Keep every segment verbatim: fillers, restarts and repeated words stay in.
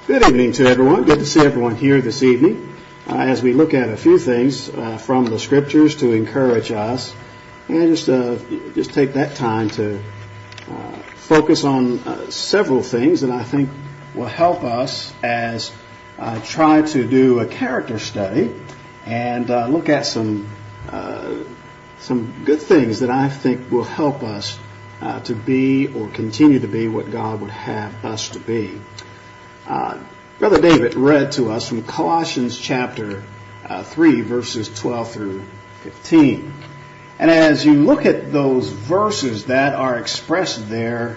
Good evening to everyone. Good to see everyone here this evening uh, as we look at a few things uh, from the Scriptures to encourage us, and just uh, just take that time to uh, focus on uh, several things that I think will help us as I try to do a character study and uh, look at some uh, some good things that I think will help us uh, to be or continue to be what God would have us to be. Uh, Brother David read to us from Colossians chapter uh, three, verses twelve through fifteen. And as you look at those verses that are expressed there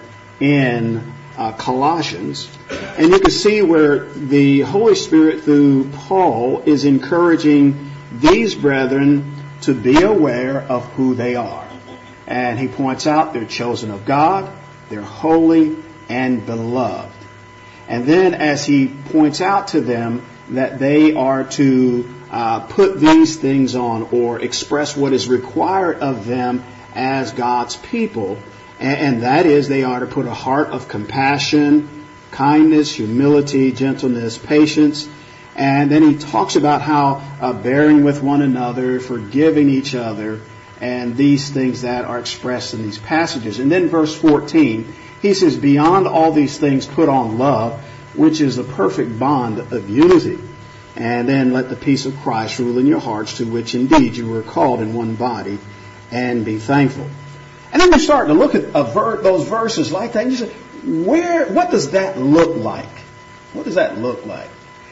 in uh, Colossians, and you can see where the Holy Spirit through Paul is encouraging these brethren to be aware of who they are. And he points out they're chosen of God, they're holy and beloved. And then as he points out to them that they are to uh, put these things on or express what is required of them as God's people, and, and that is they are to put a heart of compassion, kindness, humility, gentleness, patience. And then he talks about how uh, bearing with one another, forgiving each other, and these things that are expressed in these passages. And then verse fourteen, he says, beyond all these things, put on love, which is a perfect bond of unity. And then let the peace of Christ rule in your hearts, to which indeed you were called in one body, and be thankful. And then we start to look at a ver- those verses like that, and you say, where, what does that look like? What does that look like?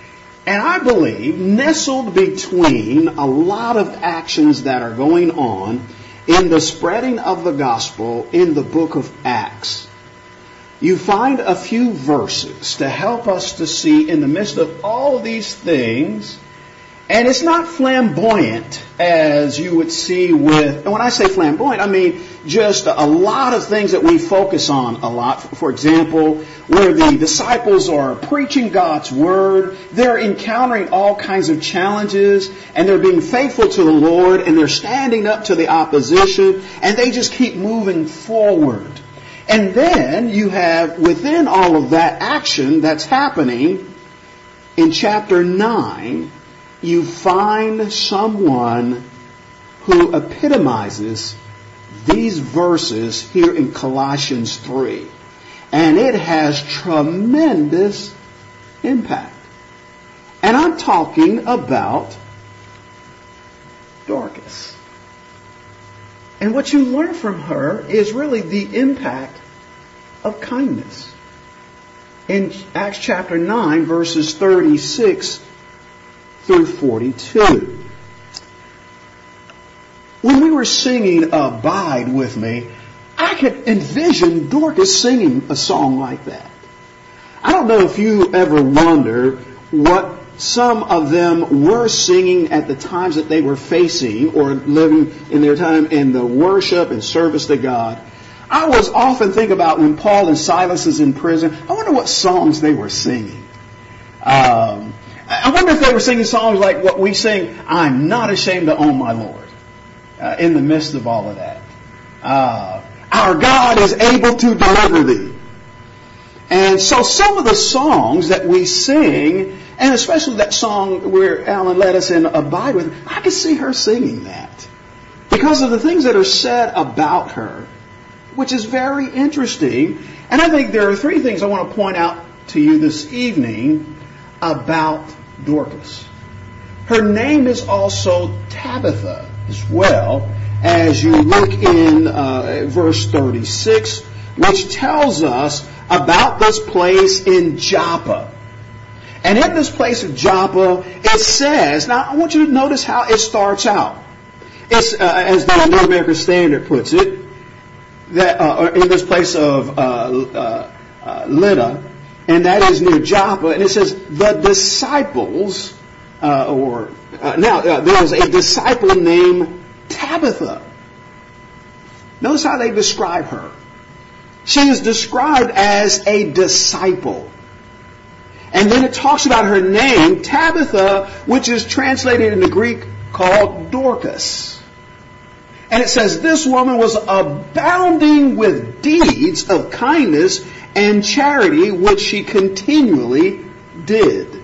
And I believe nestled between a lot of actions that are going on in the spreading of the gospel in the book of Acts, you find a few verses to help us to see in the midst of all of these things, and it's not flamboyant as you would see with, and when I say flamboyant, I mean just a lot of things that we focus on a lot. For example, where the disciples are preaching God's Word, they're encountering all kinds of challenges, and they're being faithful to the Lord, and they're standing up to the opposition, and they just keep moving forward. And then you have, within all of that action that's happening, in chapter nine, you find someone who epitomizes these verses here in Colossians three. And it has tremendous impact. And I'm talking about Dorcas. And what you learn from her is really the impact of kindness. In Acts chapter nine, verses thirty-six through forty-two. When we were singing Abide With Me, I could envision Dorcas singing a song like that. I don't know if you ever wonder what some of them were singing at the times that they were facing or living in their time in the worship and service to God. I was often think about when Paul and Silas is in prison, I wonder what songs they were singing. Um, I wonder if they were singing songs like what we sing, I'm not ashamed to own my Lord, uh, in the midst of all of that. Uh, our God is able to deliver thee. And so some of the songs that we sing, and especially that song where Alan led us in Abide With Me, I could see her singing that because of the things that are said about her, which is very interesting. And I think there are three things I want to point out to you this evening about Dorcas. Her name is also Tabitha as well, as you look in uh, verse thirty-six, which tells us about this place in Joppa. And in this place of Joppa, it says, now I want you to notice how it starts out. It's, uh, as the New American Standard puts it, that uh, in this place of uh, uh, uh, Lydda, and that is near Joppa, and it says, the disciples, uh, or, uh, now uh, there was a disciple named Tabitha. Notice how they describe her. She is described as a disciple. And then it talks about her name, Tabitha, which is translated in the Greek called Dorcas. And it says this woman was abounding with deeds of kindness and charity, which she continually did.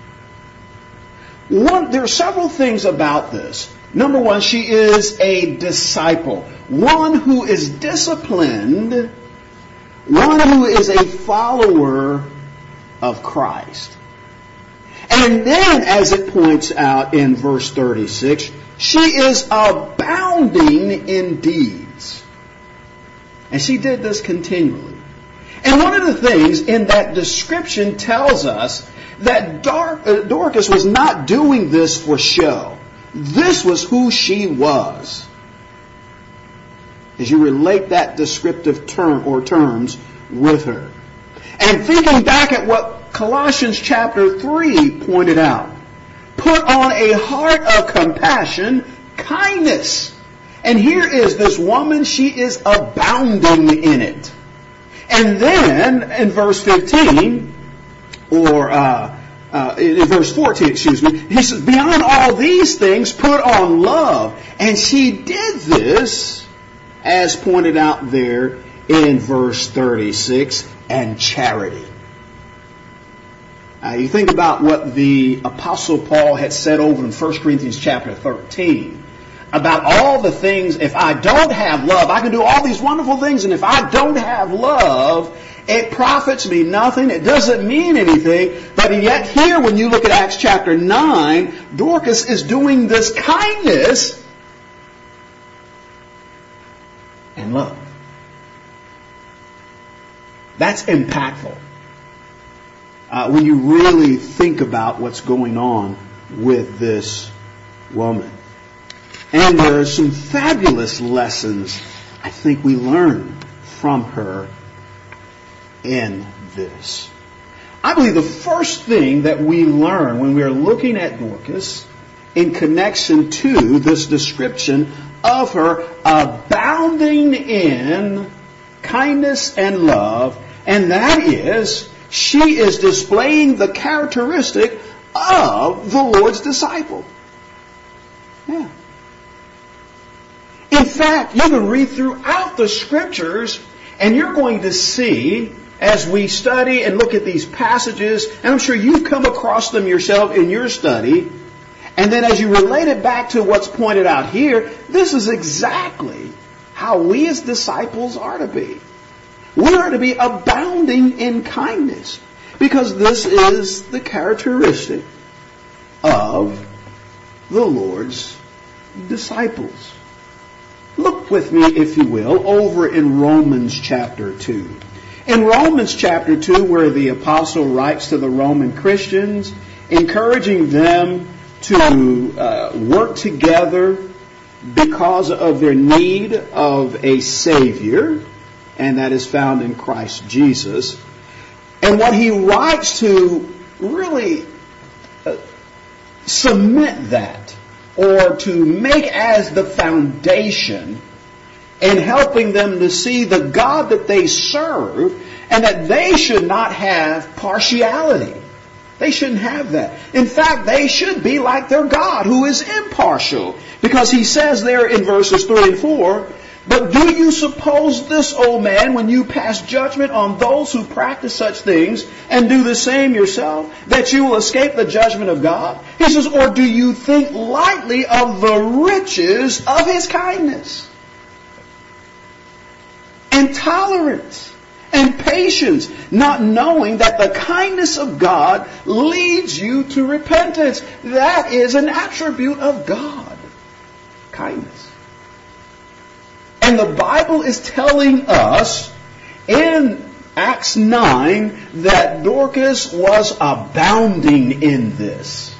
One, there are several things about this. Number one, she is a disciple. One who is disciplined. One who is a follower of Christ. And then, as it points out in verse thirty-six, she is abounding in deeds. And she did this continually. And one of the things in that description tells us that Dorcas was not doing this for show. This was who she was. As you relate that descriptive term or terms with her. And thinking back at what Colossians chapter three pointed out. Put on a heart of compassion, kindness. And here is this woman, she is abounding in it. And then in verse fifteen, or uh, uh, in verse fourteen, excuse me, he says, beyond all these things, put on love. And she did this, as pointed out there in verse thirty-six, and charity. Uh, you think about what the Apostle Paul had said over in First Corinthians chapter thirteen about all the things, if I don't have love, I can do all these wonderful things, and if I don't have love, it profits me nothing, it doesn't mean anything. But yet here, when you look at Acts chapter nine, Dorcas is doing this kindness and love. That's impactful. Uh, when you really think about what's going on with this woman. And there are some fabulous lessons I think we learn from her in this. I believe the first thing that we learn when we are looking at Dorcas in connection to this description of her abounding in kindness and love, and that is, she is displaying the characteristic of the Lord's disciple. Yeah. In fact, you can read throughout the Scriptures, and you're going to see, as we study and look at these passages, and I'm sure you've come across them yourself in your study, and then as you relate it back to what's pointed out here, this is exactly how we as disciples are to be. We are to be abounding in kindness, because this is the characteristic of the Lord's disciples. Look with me, if you will, over in Romans chapter two. In Romans chapter two, where the apostle writes to the Roman Christians, encouraging them to uh, work together because of their need of a Savior, and that is found in Christ Jesus. And what he writes to really uh, submit that, or to make as the foundation, in helping them to see the God that they serve, and that they should not have partiality. They shouldn't have that. In fact, they should be like their God, who is impartial. Because he says there in verses three and four, but do you suppose this, O man, when you pass judgment on those who practice such things and do the same yourself, that you will escape the judgment of God? He says, or do you think lightly of the riches of his kindness and tolerance and patience, not knowing that the kindness of God leads you to repentance? That is an attribute of God. Kindness. And the Bible is telling us in Acts nine that Dorcas was abounding in this.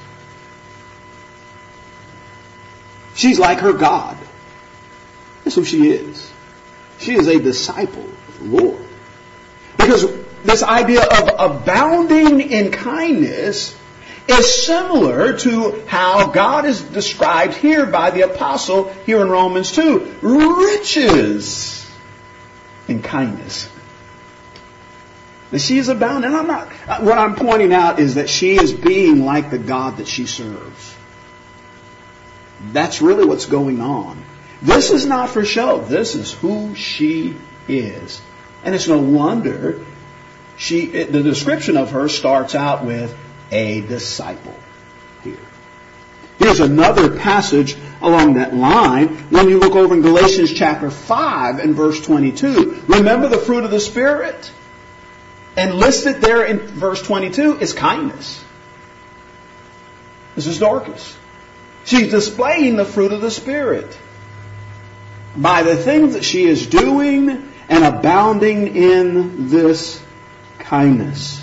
She's like her God. That's who she is. She is a disciple of the Lord. Because this idea of abounding in kindness is similar to how God is described here by the apostle here in Romans two. Riches in kindness. And she is abounding. And I'm not, what I'm pointing out is that she is being like the God that she serves. That's really what's going on. This is not for show. This is who she is. And it's no wonder she, the description of her starts out with a disciple here. Here's another passage along that line when you look over in Galatians chapter five and verse twenty-two. Remember the fruit of the Spirit? And listed there in verse twenty-two is kindness. This is Dorcas. She's displaying the fruit of the Spirit by the things that she is doing and abounding in this kindness.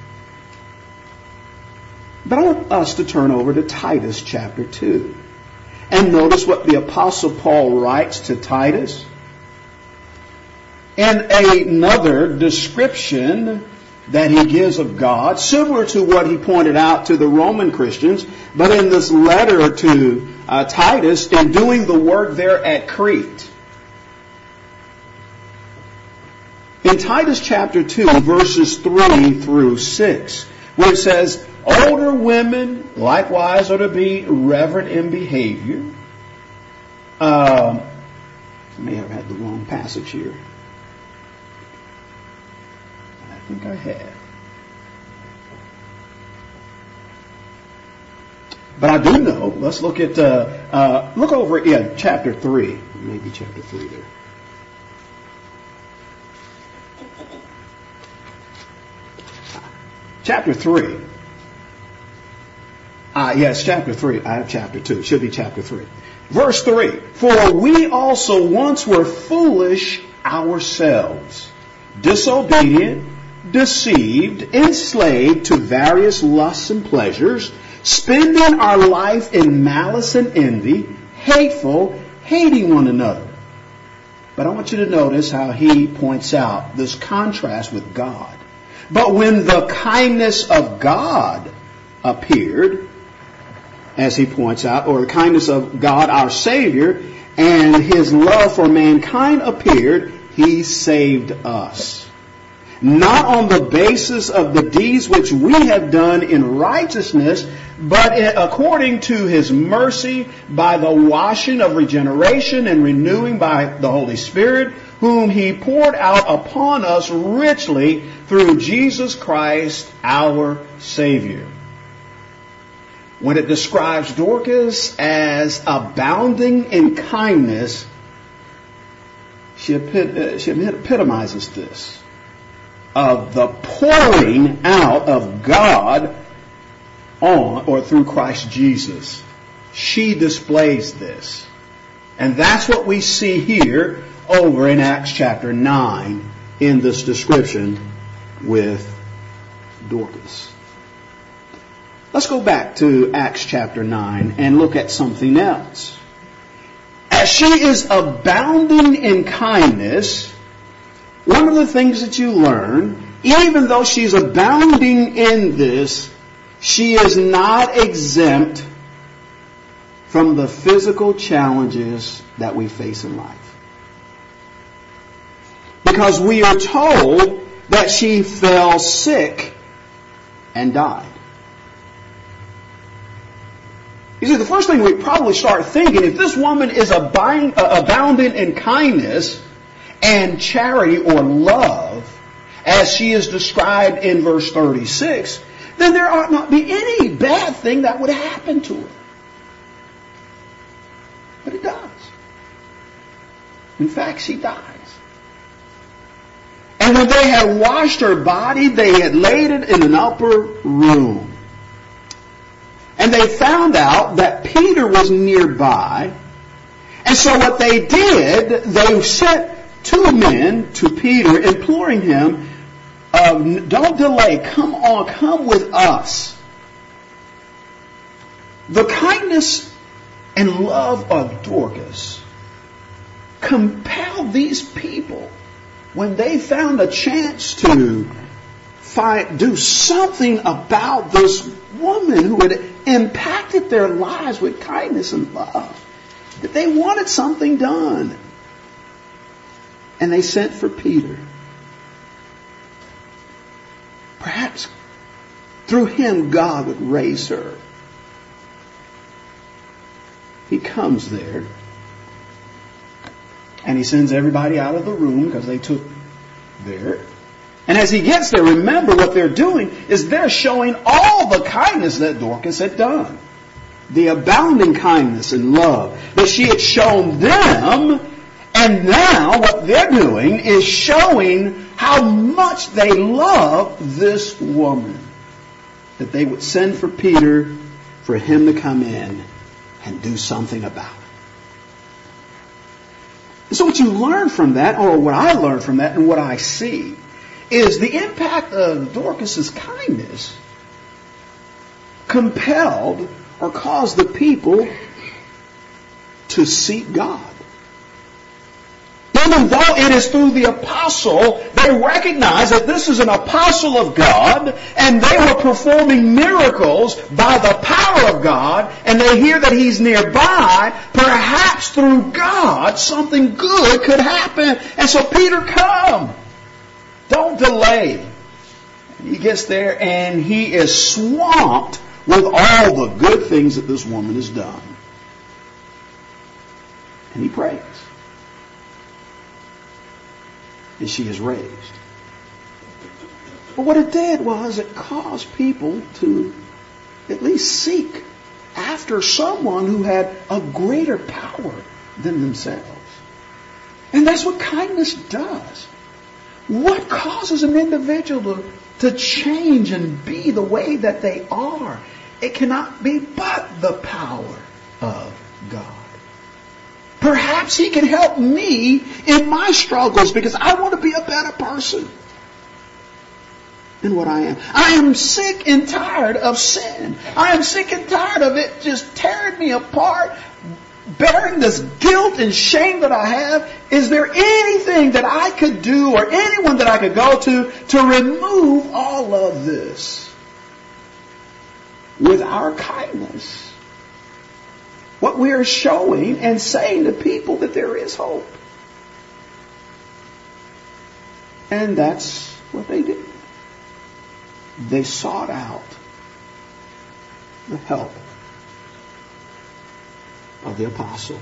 But I want us to turn over to Titus chapter two. And notice what the Apostle Paul writes to Titus. And another description that he gives of God, similar to what he pointed out to the Roman Christians, but in this letter to uh, Titus, in doing the work there at Crete. In Titus chapter two, verses three through six, where it says, older women likewise are to be reverent in behavior. Uh, I may have had the wrong passage here. I think I have. But I do know, let's look at, uh, uh, look over, yeah, chapter three. Maybe chapter three there. Chapter three. Ah, yes, chapter three. I have chapter two. It should be chapter three. Verse three. For we also once were foolish ourselves, disobedient, deceived, enslaved to various lusts and pleasures, spending our life in malice and envy, hateful, hating one another. But I want you to notice how he points out this contrast with God. But when the kindness of God appeared, as he points out, or the kindness of God our Savior, and his love for mankind appeared, he saved us. Not on the basis of the deeds which we have done in righteousness, but according to his mercy by the washing of regeneration and renewing by the Holy Spirit, whom he poured out upon us richly through Jesus Christ our Savior. When it describes Dorcas as abounding in kindness, she, epit- she epitomizes this, of the pouring out of God on or through Christ Jesus. She displays this. And that's what we see here over in Acts chapter nine in this description with Dorcas. Let's go back to Acts chapter nine and look at something else. As she is abounding in kindness, one of the things that you learn, even though she's abounding in this, she is not exempt from the physical challenges that we face in life. Because we are told that she fell sick and died. You see, the first thing we probably start thinking, if this woman is abounding in kindness and charity or love, as she is described in verse thirty-six, then there ought not be any bad thing that would happen to her. But it does. In fact, she dies. And when they had washed her body, they had laid it in an upper room. And they found out that Peter was nearby. And so what they did, they sent two men to Peter, imploring him, um, don't delay, come on, come with us. The kindness and love of Dorcas compelled these people, when they found a chance to find, do something about this woman who had impacted their lives with kindness and love, that they wanted something done. And they sent for Peter. Perhaps through him God would raise her. He comes there and he sends everybody out of the room because they took there. And as he gets there, remember what they're doing is they're showing all the kindness that Dorcas had done. The abounding kindness and love that she had shown them. And now what they're doing is showing how much they love this woman. That they would send for Peter for him to come in and do something about it. So what you learn from that, or what I learned from that and what I see, is the impact of Dorcas' kindness compelled or caused the people to seek God. Even though it is through the apostle, they recognize that this is an apostle of God, and they were performing miracles by the power of God, and they hear that he's nearby. Perhaps through God, something good could happen. And so, Peter, come. Don't delay. He gets there, and he is swamped with all the good things that this woman has done. And he prays. And she is raised. But what it did was it caused people to at least seek after someone who had a greater power than themselves. And that's what kindness does. What causes an individual to, to change and be the way that they are? It cannot be but the power of God. Perhaps he can help me in my struggles because I want to be a better person than what I am. I am sick and tired of sin. I am sick and tired of it just tearing me apart, bearing this guilt and shame that I have. Is there anything that I could do or anyone that I could go to to remove all of this? With our kindness, what we are showing and saying to people that there is hope. And that's what they did. They sought out the help of the apostle.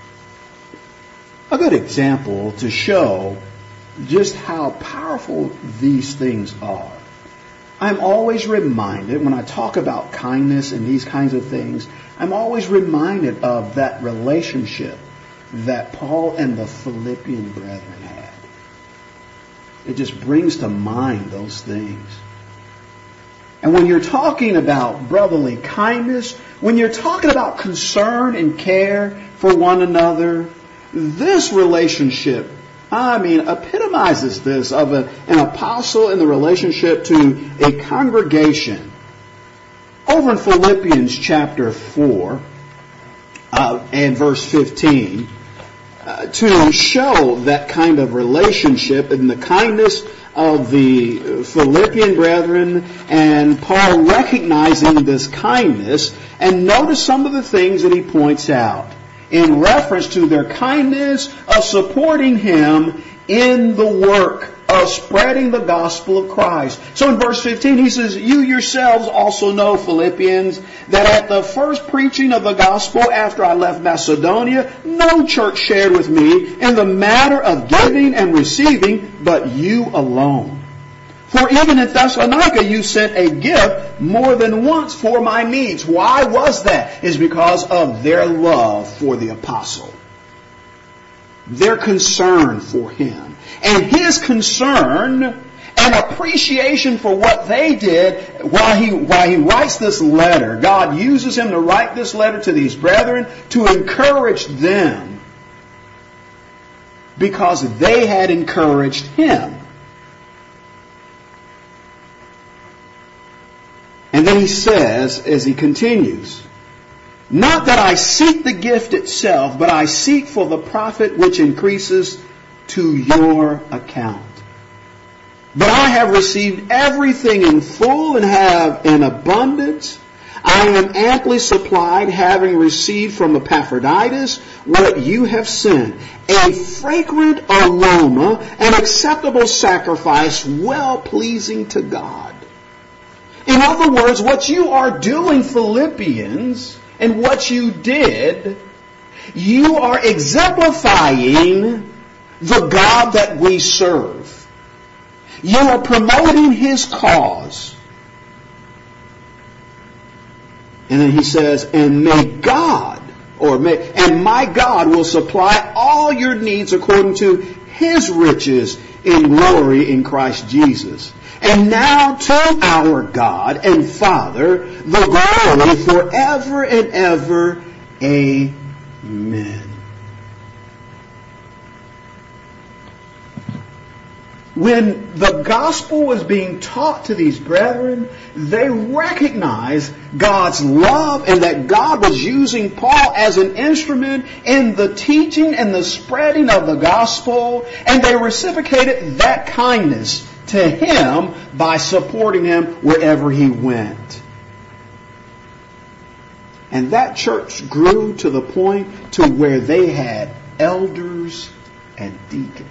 A good example to show just how powerful these things are. I'm always reminded when I talk about kindness and these kinds of things, I'm always reminded of that relationship that Paul and the Philippian brethren had. It just brings to mind those things. And when you're talking about brotherly kindness, when you're talking about concern and care for one another, this relationship, I mean, epitomizes this of a, an apostle in the relationship to a congregation. Over in Philippians chapter four uh, and verse fifteen, uh, to show that kind of relationship and the kindness of the Philippian brethren and Paul recognizing this kindness, and notice some of the things that he points out in reference to their kindness of supporting him in the work of spreading the gospel of Christ. So in verse fifteen he says, "You yourselves also know, Philippians, that at the first preaching of the gospel after I left Macedonia, no church shared with me in the matter of giving and receiving, but you alone. For even in Thessalonica you sent a gift more than once for my needs." Why was that? It's because of their love for the apostle. Their concern for him. And his concern and appreciation for what they did while he, while he writes this letter. God uses him to write this letter to these brethren to encourage them because they had encouraged him. And then he says, as he continues, "Not that I seek the gift itself, but I seek for the profit which increases to your account. But I have received everything in full and have in abundance. I am amply supplied, having received from Epaphroditus what you have sent, a fragrant aroma, an acceptable sacrifice, well-pleasing to God." In other words, what you are doing, Philippians, and what you did, you are exemplifying the God that we serve. You are promoting his cause. And then he says, and may God, or may, and my God will supply all your needs according to his riches in glory in Christ Jesus. And now to our God and Father, the glory forever and ever. Amen. When the gospel was being taught to these brethren, they recognized God's love and that God was using Paul as an instrument in the teaching and the spreading of the gospel, and they reciprocated that kindness to him by supporting him wherever he went. And that church grew to the point to where they had elders and deacons.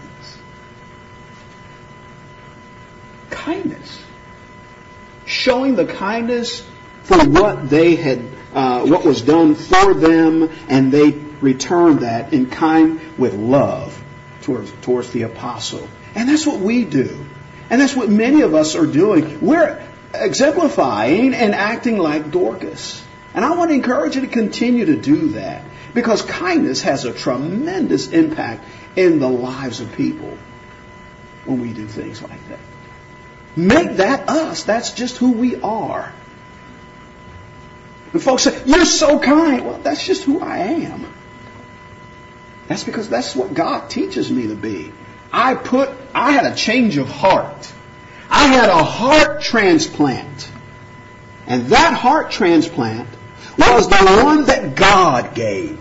Kindness. Showing the kindness for what they had, uh, what was done for them, and they returned that in kind with love towards, towards the apostle. And that's what we do. And that's what many of us are doing. We're exemplifying and acting like Dorcas. And I want to encourage you to continue to do that, because kindness has a tremendous impact in the lives of people when we do things like that. Make that us. That's just who we are. And folks say, you're so kind. Well, that's just who I am. That's because that's what God teaches me to be. I put, I had a change of heart. I had a heart transplant. And that heart transplant was the one that God gave.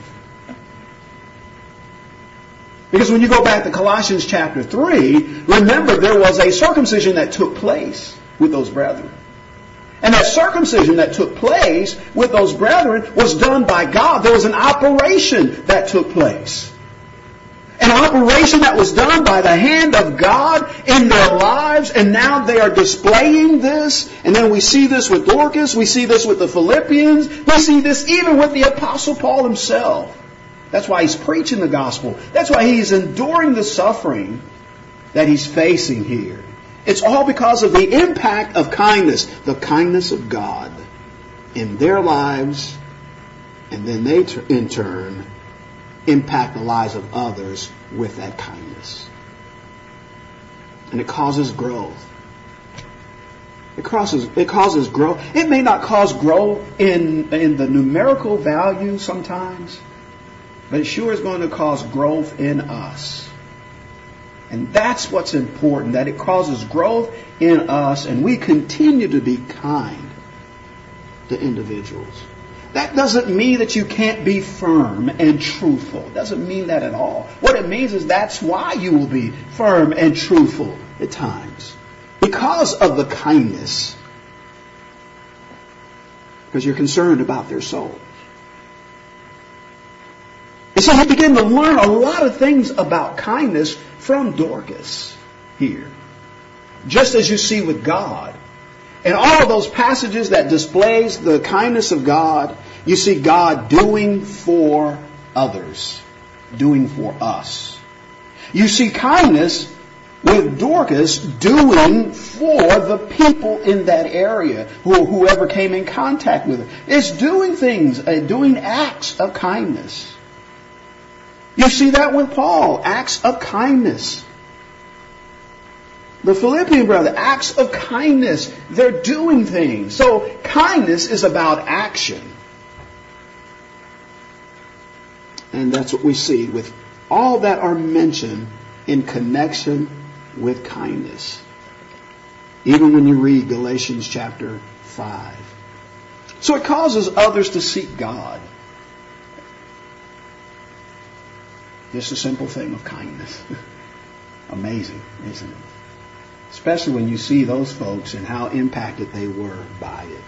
Because when you go back to Colossians chapter three, remember there was a circumcision that took place with those brethren. And that circumcision that took place with those brethren was done by God. There was an operation that took place. An operation that was done by the hand of God in their lives, and now they are displaying this. And then we see this with Dorcas, we see this with the Philippians, we see this even with the Apostle Paul himself. That's why he's preaching the gospel. That's why he's enduring the suffering that he's facing here. It's all because of the impact of kindness, the kindness of God in their lives, and then they in turn impact the lives of others with that kindness. And it causes growth. It causes, it causes growth. It may not cause growth in, in the numerical value sometimes, but it sure is going to cause growth in us. And that's what's important, that it causes growth in us and we continue to be kind to individuals. That doesn't mean that you can't be firm and truthful. It doesn't mean that at all. What it means is that's why you will be firm and truthful at times. Because of the kindness. Because you're concerned about their souls. And so you begin to learn a lot of things about kindness from Dorcas here. Just as you see with God. In all of those passages that displays the kindness of God, you see God doing for others. Doing for us. You see kindness with Dorcas doing for the people in that area, who, whoever came in contact with her. It's doing things, uh, doing acts of kindness. You see that with Paul, acts of kindness. The Philippian brother, acts of kindness. They're doing things. So kindness is about action. And that's what we see with all that are mentioned in connection with kindness. Even when you read Galatians chapter five. So it causes others to seek God. Just a simple thing of kindness. Amazing, isn't it? Especially when you see those folks and how impacted they were by it.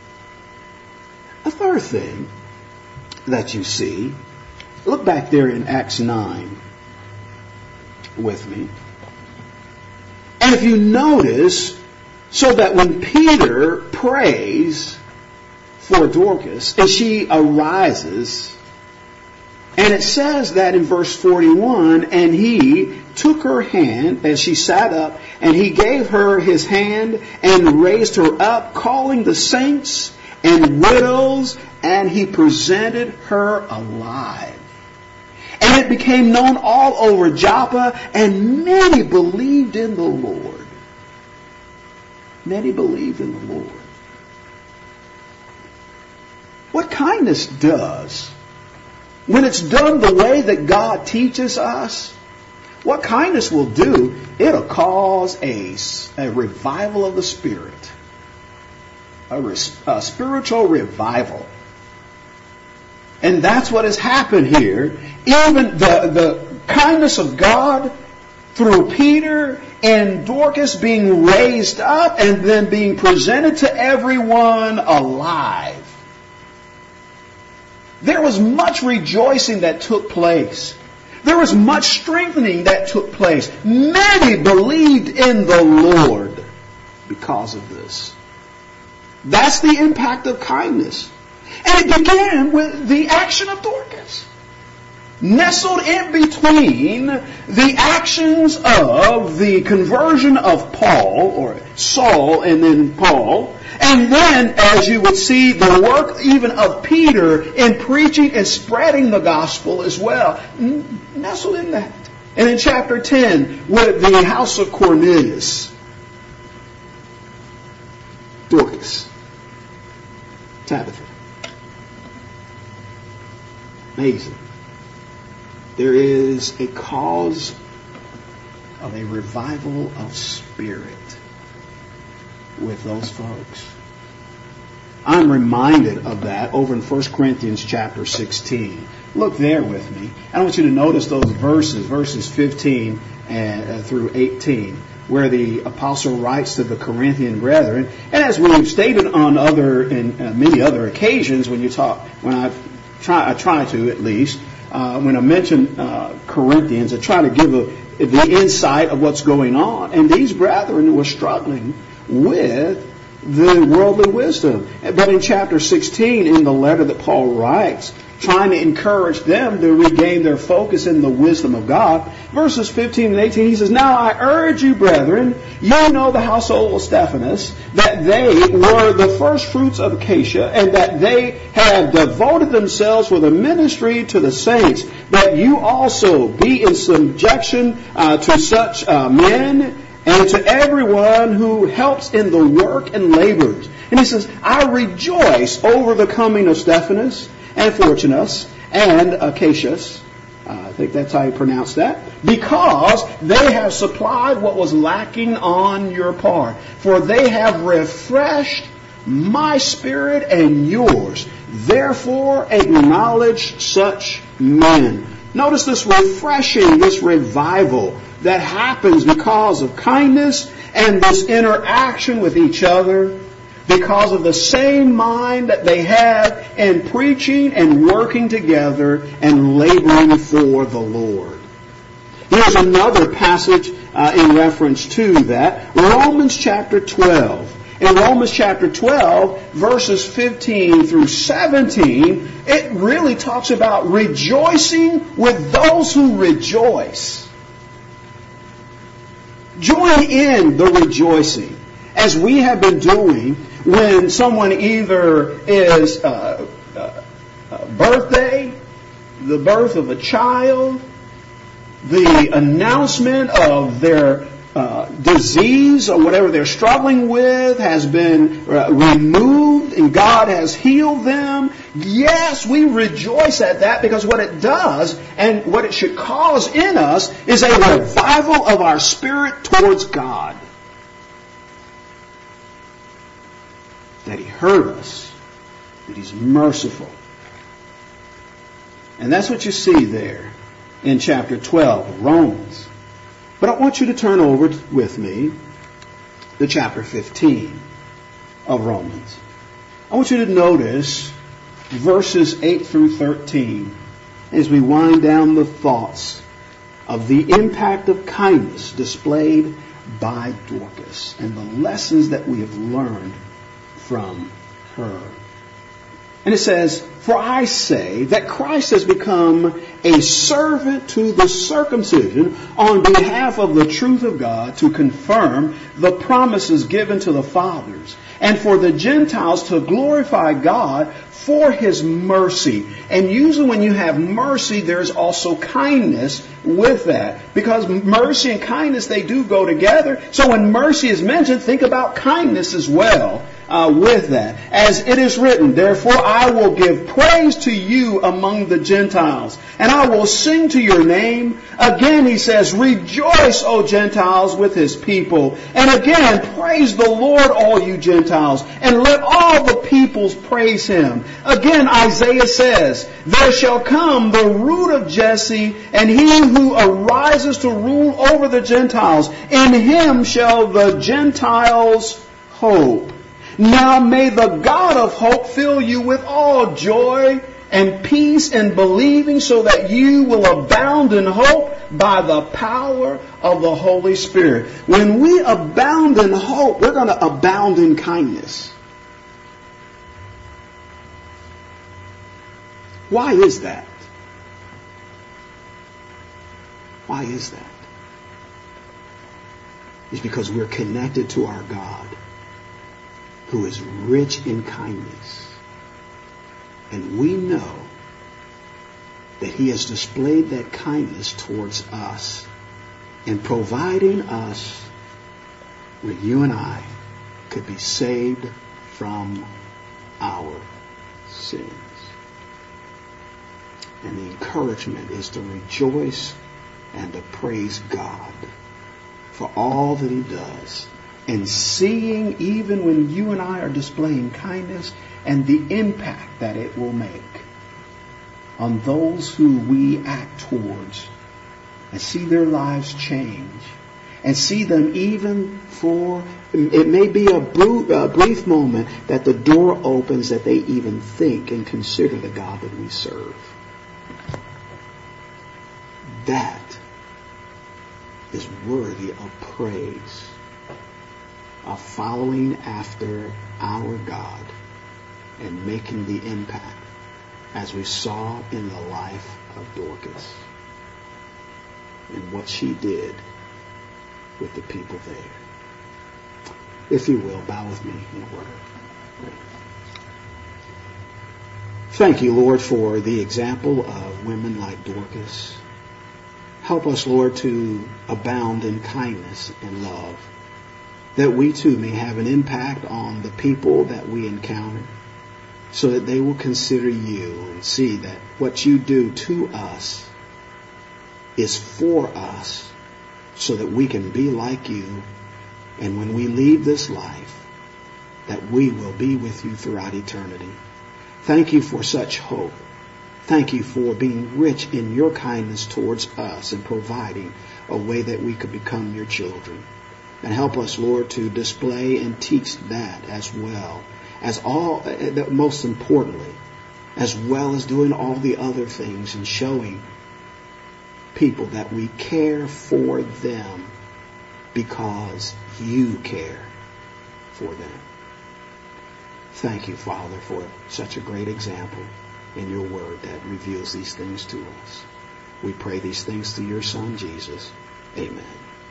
A third thing that you see, look back there in Acts nine with me. And if you notice, so that when Peter prays for Dorcas and she arises, And it says that in verse forty-one, and he took her hand as she sat up, and he gave her his hand and raised her up, calling the saints and widows, and he presented her alive. And it became known all over Joppa, and many believed in the Lord. Many believed in the Lord. What kindness does, when it's done the way that God teaches us, what kindness will do, it'll cause a, a revival of the Spirit. A, a spiritual revival. And that's what has happened here. Even the, the kindness of God through Peter and Dorcas being raised up and then being presented to everyone alive. There was much rejoicing that took place. There was much strengthening that took place. Many believed in the Lord because of this. That's the impact of kindness. And it began with the action of Dorcas. Nestled in between the actions of the conversion of Paul, or Saul and then Paul, and then, as you would see, the work even of Peter in preaching and spreading the gospel as well. Nestled in that. And in chapter ten, with the house of Cornelius, Dorcas, Tabitha. Amazing. There is a cause of a revival of spirit with those folks. I'm reminded of that over in First Corinthians chapter sixteen. Look there with me. I want you to notice those verses, verses fifteen and, uh, through eighteen, where the apostle writes to the Corinthian brethren. And as we've stated on other, in uh, many other occasions, when you talk, when I've try, I try to at least, uh, when I mention uh, Corinthians, I try to give a, the insight of what's going on. And these brethren were struggling with the worldly wisdom. But in chapter sixteen, in the letter that Paul writes, trying to encourage them to regain their focus in the wisdom of God, verses fifteen and eighteen, he says, "Now I urge you, brethren, you know the household of Stephanas, that they were the first fruits of Acacia, and that they have devoted themselves for the ministry to the saints, that you also be in subjection uh, to such uh, men, and to everyone who helps in the work and labors." And he says, "I rejoice over the coming of Stephanas and Fortunus and Acacius," uh, I think that's how you pronounce that, "because they have supplied what was lacking on your part. For they have refreshed my spirit and yours. Therefore acknowledge such men." Notice this refreshing, this revival that happens because of kindness and this interaction with each other, because of the same mind that they have in preaching and working together and laboring for the Lord. Here's another passage uh, in reference to that. Romans chapter twelve. In Romans chapter twelve, verses fifteen through seventeen, it really talks about rejoicing with those who rejoice. Join in the rejoicing, as we have been doing when someone either is uh, uh, uh, birthday, the birth of a child, the announcement of their uh, disease or whatever they're struggling with has been uh, removed and God has healed them. Yes, we rejoice at that, because what it does and what it should cause in us is a revival of our spirit towards God. That He heard us, that He's merciful. And that's what you see there in chapter twelve of Romans. But I want you to turn over with me to chapter fifteen of Romans. I want you to notice verses eight through thirteen as we wind down the thoughts of the impact of kindness displayed by Dorcas and the lessons that we have learned from her. And it says, for I say that Christ has become a servant to the circumcision on behalf of the truth of God to confirm the promises given to the fathers, and for the Gentiles to glorify God for His mercy. And usually when you have mercy, there's also kindness with that. Because mercy and kindness, they do go together. So when mercy is mentioned, think about kindness as well. Uh, with that. As it is written, therefore I will give praise to you among the Gentiles, and I will sing to your name. Again he says, rejoice, O Gentiles, with His people. And again, praise the Lord, all you Gentiles, and let all the peoples praise Him. Again, Isaiah says, there shall come the root of Jesse, and he who arises to rule over the Gentiles. In him shall the Gentiles hope. Now may the God of hope fill you with all joy and peace in believing, so that you will abound in hope by the power of the Holy Spirit. When we abound in hope, we're going to abound in kindness. Why is that? Why is that? It's because we're connected to our God, who is rich in kindness. And we know that He has displayed that kindness towards us in providing us where you and I could be saved from our sins. And the encouragement is to rejoice and to praise God for all that He does. And seeing, even when you and I are displaying kindness, and the impact that it will make on those who we act towards, and see their lives change, and see them even for, it may be a brief moment that the door opens, that they even think and consider the God that we serve. That is worthy of praise, of following after our God and making the impact as we saw in the life of Dorcas and what she did with the people there. If you will, bow with me in a word. Thank you, Lord, for the example of women like Dorcas. Help us, Lord, to abound in kindness and love, that we too may have an impact on the people that we encounter, so that they will consider you and see that what you do to us is for us, so that we can be like you, and when we leave this life, that we will be with you throughout eternity. Thank you for such hope. Thank you for being rich in your kindness towards us and providing a way that we could become your children. And help us, Lord, to display and teach that as well as all, most importantly, as well as doing all the other things and showing people that we care for them because you care for them. Thank you, Father, for such a great example in your word that reveals these things to us. We pray these things through your Son, Jesus. Amen.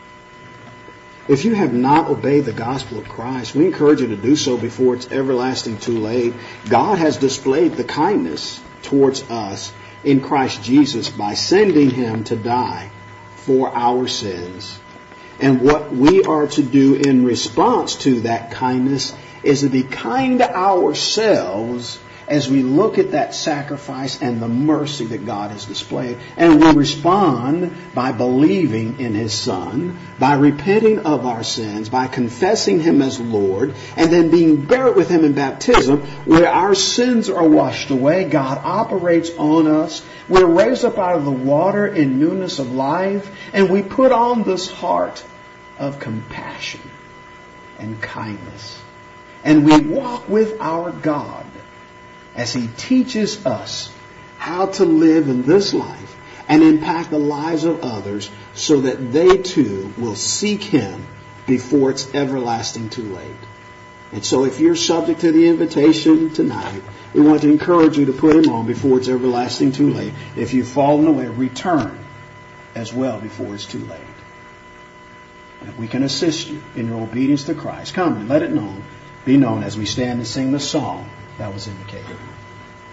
If you have not obeyed the gospel of Christ, we encourage you to do so before it's everlasting too late. God has displayed the kindness towards us in Christ Jesus by sending him to die for our sins. And what we are to do in response to that kindness is to be kind to ourselves as we look at that sacrifice and the mercy that God has displayed. And we respond by believing in his Son, by repenting of our sins, by confessing him as Lord, and then being buried with him in baptism, where our sins are washed away. God operates on us. We're raised up out of the water in newness of life, and we put on this heart of compassion and kindness. And we walk with our God as he teaches us how to live in this life and impact the lives of others, so that they too will seek him before it's everlasting too late. And so if you're subject to the invitation tonight, we want to encourage you to put Him on before it's everlasting too late. If you've fallen away, return as well before it's too late. And if we can assist you in your obedience to Christ, come and let it known, be known as we stand and sing the song that was indicated.